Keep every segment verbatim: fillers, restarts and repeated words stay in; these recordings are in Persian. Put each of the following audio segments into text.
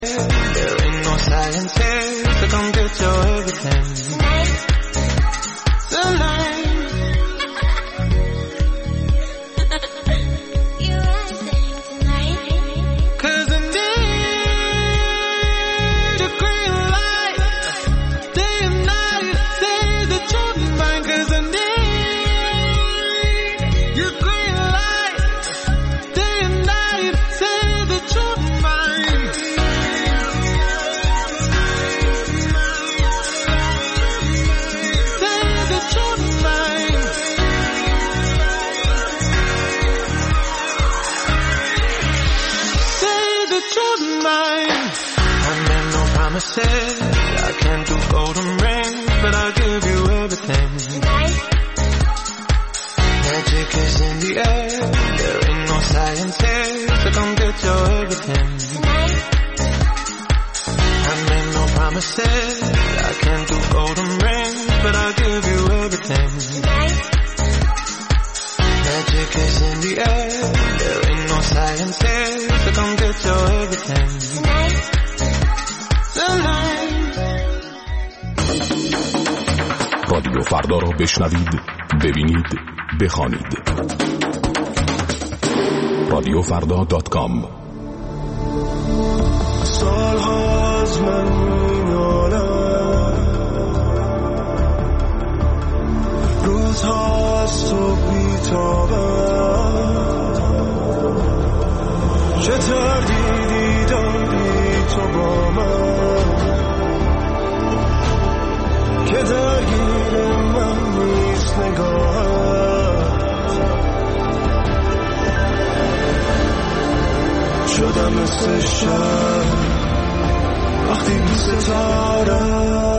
There ain't no science here, so come get your everything tonight. You dancing tonight? 'Cause I need a green light, day and night. Say that you're mine, 'cause I need your green light, day and night. Say that you're mine. Say that you're mine. Say that you're mine. I made no promises, I can't do golden rings, but I'll give you everything. Tonight? Magic is in the air, there ain't no science here, so come get your everything. Tonight? I made no promises, I can't do golden rings, but I'll give you everything. Tonight? Magic is in the air, there ain't no science here, so come get your everything. Tonight? Tonight. رادیو فردا را بشنوید، ببینید، بخوانید. رادیو فردا دات کام. سالها از من می‌نالم، روزها از تو بی‌تابم، چه تردیدی داری تو با من که درگیر من نیست نگاهت. شدم مثل شب وقتی بی ستاره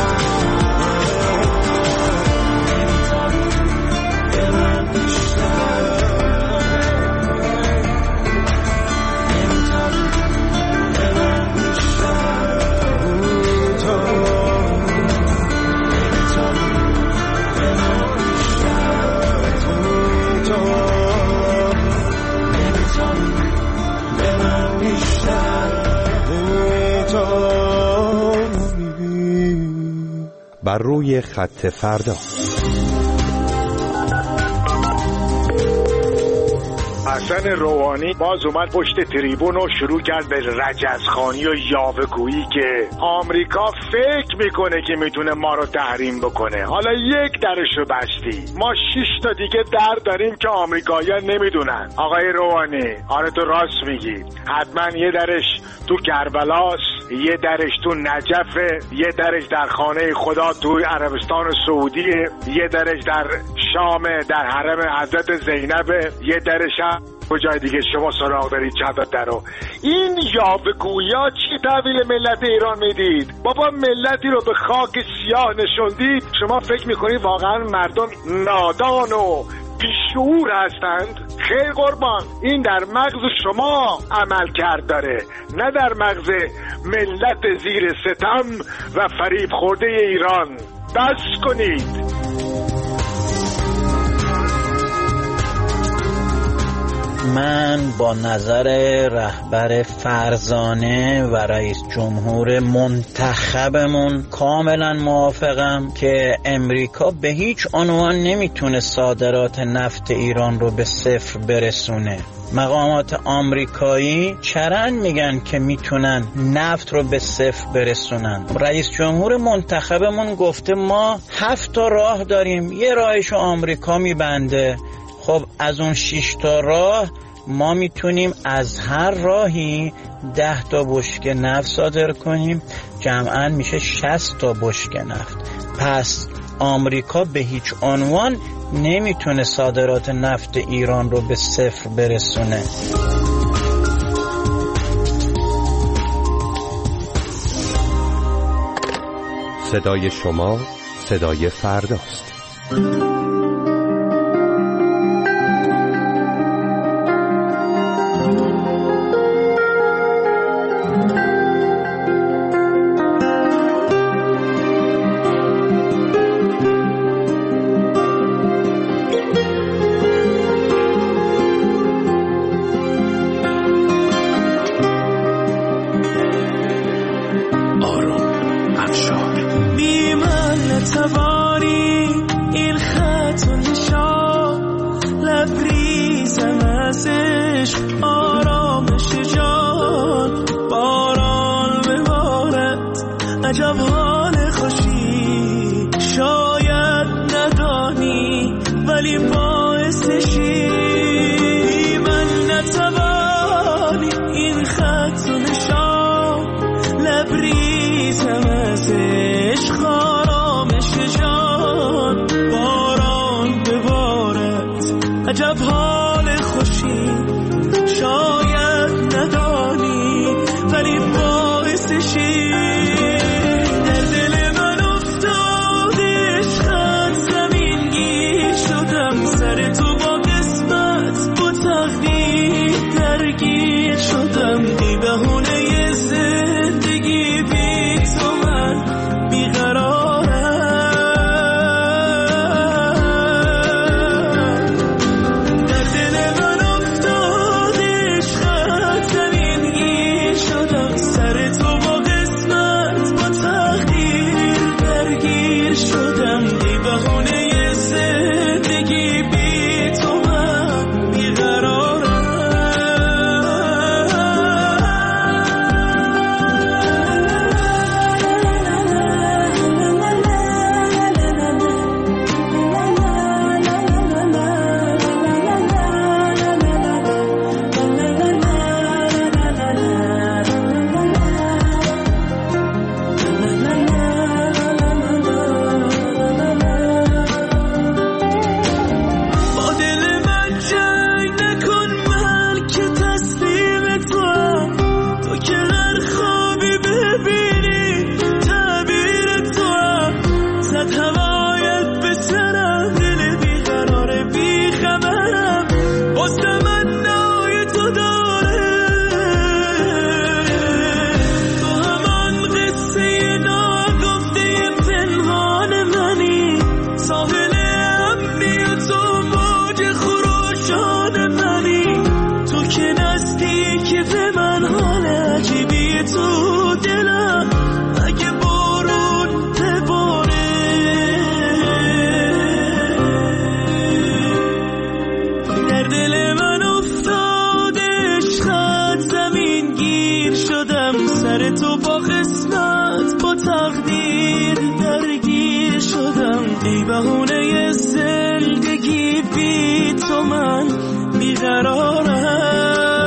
Stop. بر روی خط فردا. حسن روحانی باز اومد پشت تریبون و شروع کرد به رجزخوانی و یاوه‌گویی که آمریکا فکر میکنه که میتونه ما رو تحریم بکنه. حالا یک درش رو بستی، ما شش تا دیگه در داریم که آمریکایی‌ها نمیدونن. آقای روحانی، آره تو راست میگی، حتما یه درش تو کربلاست، یه درش تو نجفه، یه درش در خانه خدا تو عربستان سعودیه، یه درش در شام در حرم حضرت زینبه، یه درش هم کجای دیگه شما سراغ دارید چند تا رو. این یاوه‌گویی‌ها چی تحویل ملت ایران میدید؟ بابا ملتی رو به خاک سیاه نشوندید. شما فکر میکنید واقعا مردم نادان و بیشعور هستند؟ خیر قربان، این در مغز شما عمل کرد داره، نه در مغز ملت زیر ستم و فریب خورده ایران. بس کنید. من با نظر رهبر فرزانه و رئیس جمهور منتخبمون کاملا موافقم که امریکا به هیچ عنوان نمیتونه صادرات نفت ایران رو به صفر برسونه. مقامات آمریکایی چرند میگن که میتونن نفت رو به صفر برسونن. رئیس جمهور منتخبمون گفته ما هفت تا راه داریم، یه راهشو آمریکا میبنده. خب از اون شش تا راه ما میتونیم از هر راهی ده تا بشکه نفت صادر کنیم، جمعاً میشه شصت تا بشکه نفت. پس آمریکا به هیچ عنوان نمیتونه صادرات نفت ایران رو به صفر برسونه. صدای شما صدای فرداست. تو دلم اگه بارون بباره سر تو با قسمت با تقدیر درگیر شدم، ای بهونه زندگی بی تو من بیقرارم.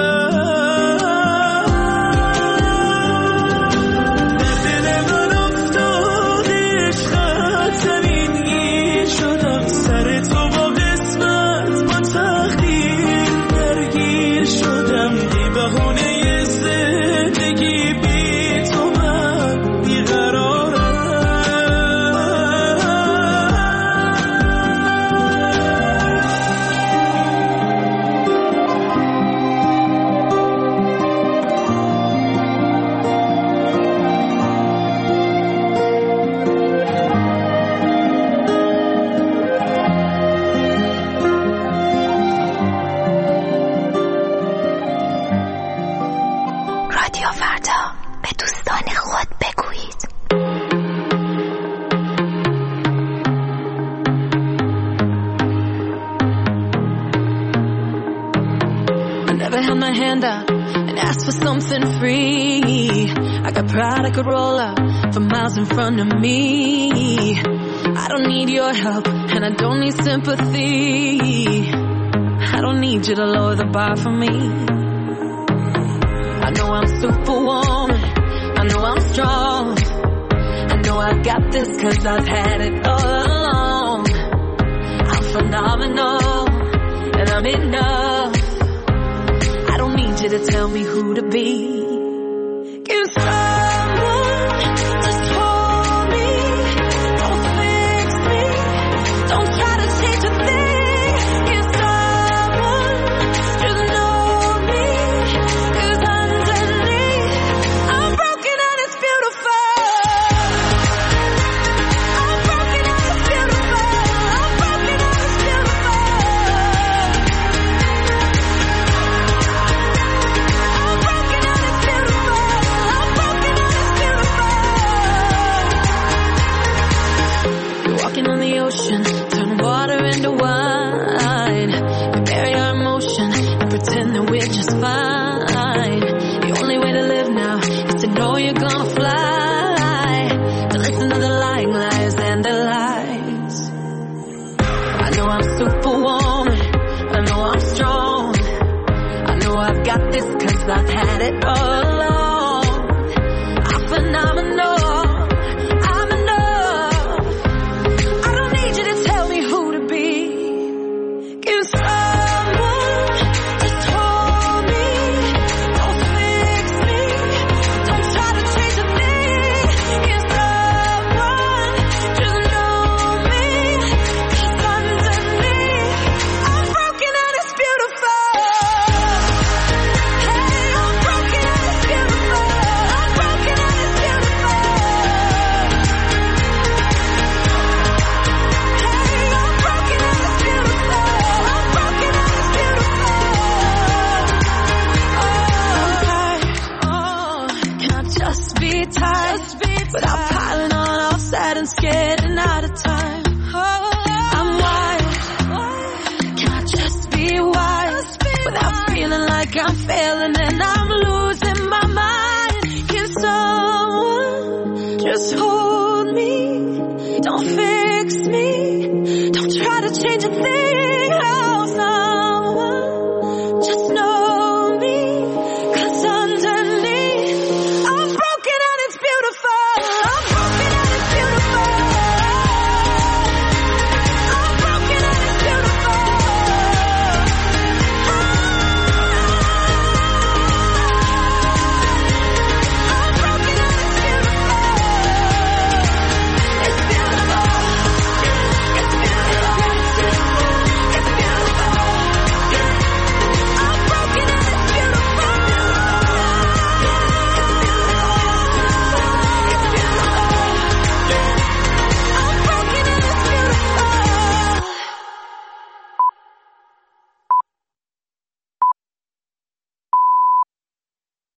I could roll up for miles in front of me. I don't need your help and I don't need sympathy. I don't need you to lower the bar for me. I know I'm superwoman, I know I'm strong, I know I got this cause I've had it all along. I'm phenomenal and I'm enough. I don't need you to tell me who to be. Give someone just hold me, don't fix me, don't try to change a thing. Give someone just know me, cause underneath I'm broken and it's beautiful. I'm broken and it's beautiful. I'm broken and it's beautiful. I'm broken and it's beautiful. I'm broken and it's beautiful. You're walking on the ocean, turn water into wine. We bury our emotion and pretend that we're just fine. The only way to live now is to know you're gonna fly, to listen to the lying lies and the lies. I know I'm superwoman, I know I'm strong, I know I've got this cause I've had it all along.